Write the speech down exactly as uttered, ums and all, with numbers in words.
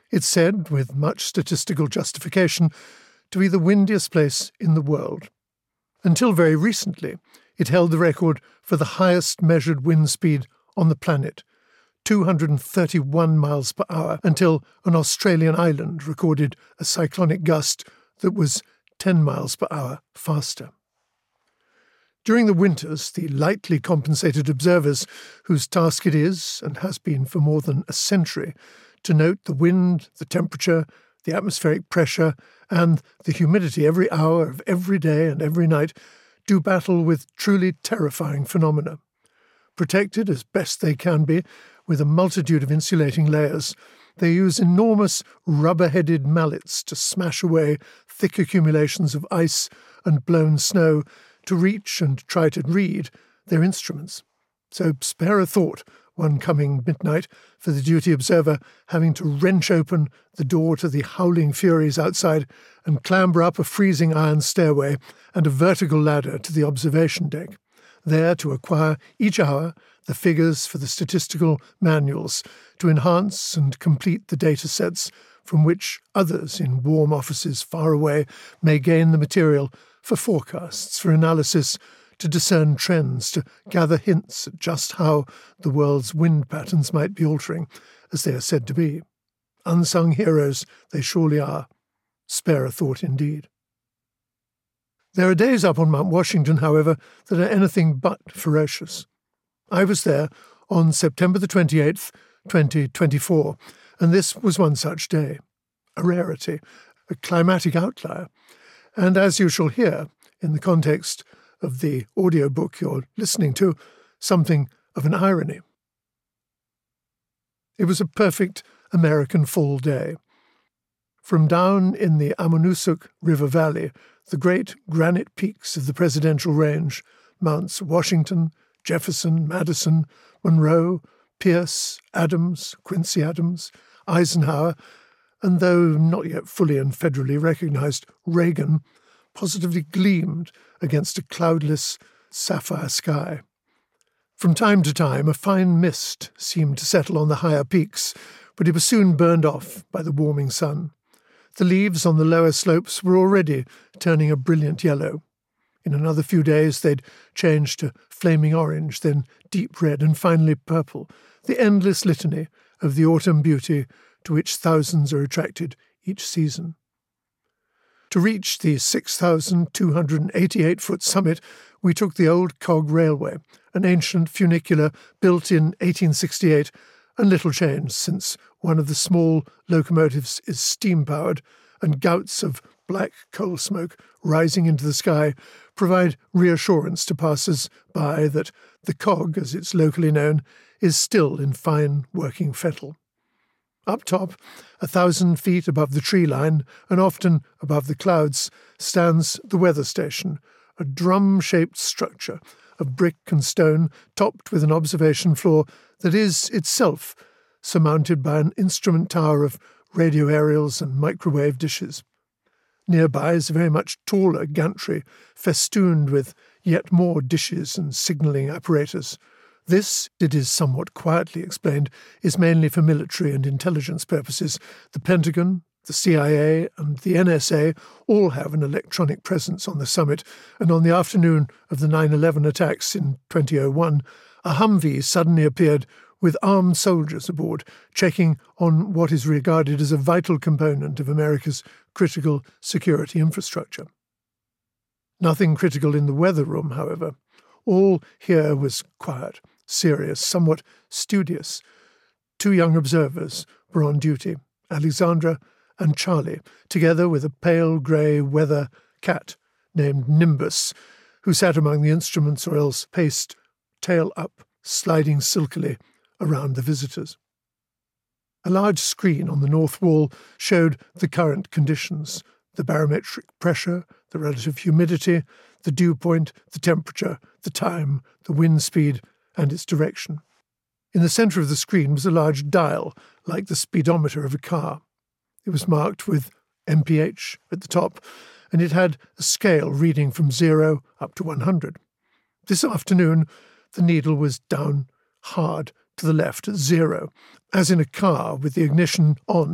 It's said, with much statistical justification, to be the windiest place in the world. Until very recently, it held the record for the highest measured wind speed on the planet, two hundred thirty-one miles per hour, until an Australian island recorded a cyclonic gust that was ten miles per hour faster. During the winters, the lightly compensated observers, whose task it is, and has been for more than a century, to note the wind, the temperature, the atmospheric pressure, and the humidity every hour of every day and every night, do battle with truly terrifying phenomena. Protected as best they can be with a multitude of insulating layers, they use enormous rubber-headed mallets to smash away thick accumulations of ice and blown snow to reach and try to read their instruments. So spare a thought one coming midnight for the duty observer having to wrench open the door to the howling furies outside and clamber up a freezing iron stairway and a vertical ladder to the observation deck, there to acquire each hour the figures for the statistical manuals to enhance and complete the data sets from which others in warm offices far away may gain the material for forecasts, for analysis, to discern trends, to gather hints at just how the world's wind patterns might be altering, as they are said to be. Unsung heroes they surely are. Spare a thought indeed. There are days up on Mount Washington, however, that are anything but ferocious. I was there on September the twenty-eighth, twenty twenty-four, and this was one such day. A rarity, a climatic outlier, and as you shall hear, in the context of the audiobook you're listening to, something of an irony. It was a perfect American fall day. From down in the Amonoosuc River Valley, the great granite peaks of the Presidential Range, Mounts Washington, Jefferson, Madison, Monroe, Pierce, Adams, Quincy Adams, Eisenhower, and though not yet fully and federally recognized, Reagan, positively gleamed against a cloudless sapphire sky. From time to time, a fine mist seemed to settle on the higher peaks, but it was soon burned off by the warming sun. The leaves on the lower slopes were already turning a brilliant yellow. In another few days they'd change to flaming orange, then deep red, and finally purple, the endless litany of the autumn beauty to which thousands are attracted each season. To reach the six thousand two hundred eighty-eight foot summit, we took the old cog railway, an ancient funicular built in eighteen sixty-eight and little changed since one of the small locomotives is steam-powered and gouts of black coal smoke rising into the sky provide reassurance to passers-by that the cog, as it's locally known, is still in fine working fettle. Up top, a thousand feet above the tree line, and often above the clouds, stands the weather station, a drum-shaped structure of brick and stone topped with an observation floor that is itself surmounted by an instrument tower of radio aerials and microwave dishes. Nearby is a very much taller gantry, festooned with yet more dishes and signalling apparatus. This, it is somewhat quietly explained, is mainly for military and intelligence purposes. The Pentagon, the C I A, and the N S A all have an electronic presence on the summit, and on the afternoon of the nine eleven attacks in two thousand one, a Humvee suddenly appeared with armed soldiers aboard, checking on what is regarded as a vital component of America's critical security infrastructure. Nothing critical in the weather room, however. All here was quiet, serious, somewhat studious. Two young observers were on duty, Alexandra and Charlie, together with a pale grey weather cat named Nimbus, who sat among the instruments or else paced, tail up, sliding silkily around the visitors. A large screen on the north wall showed the current conditions, the barometric pressure, the relative humidity, the dew point, the temperature, the time, the wind speed, and its direction. In the centre of the screen was a large dial, like the speedometer of a car. It was marked with M P H at the top, and it had a scale reading from zero up to one hundred. This afternoon, the needle was down hard to the left at zero, as in a car with the ignition on